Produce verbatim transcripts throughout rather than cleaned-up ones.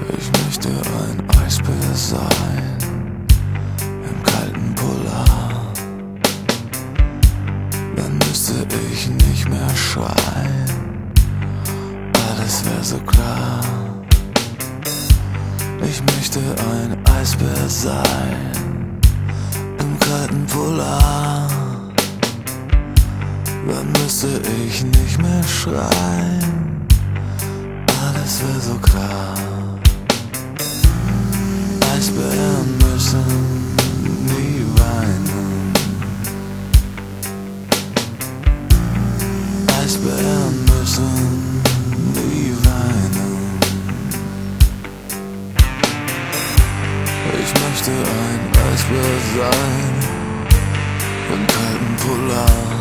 Ich möchte ein Eisbär sein im kalten Polar. Dann müsste ich nicht mehr schreien, alles wär so klar. Ich möchte ein Eisbär sein im kalten Polar. Dann müsste ich nicht mehr schreien, alles wär so klar. Eisbären müssen nie weinen. Eisbären müssen nie weinen. Ich möchte ein Eisbär sein im kalten Polar.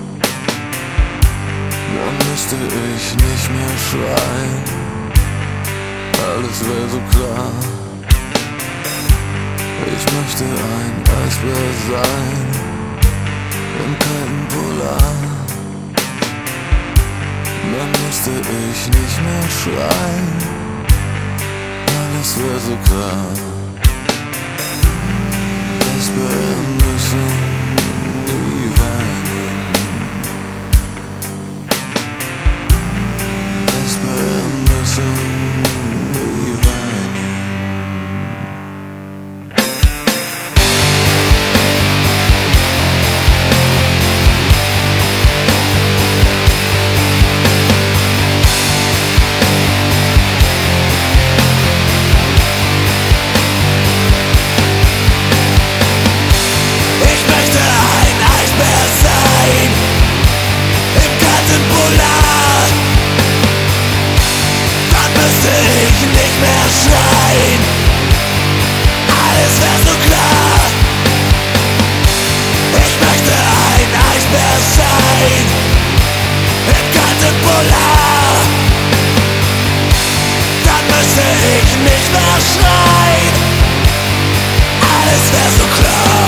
Dann müsste ich nicht mehr schreien, alles wär so klar. Ich möchte ein Eisbär sein im kalten Polar. Dann müsste ich nicht mehr schreien, alles wär so klar. Eisbären müssen nie weinen. Eisbären müssen nie weinen. Nicht mehr schreien, alles wär so klar. Ich möchte ein Eisbär sein im kalten Polar. Dann müsste ich nicht mehr schreien, alles wär so klar.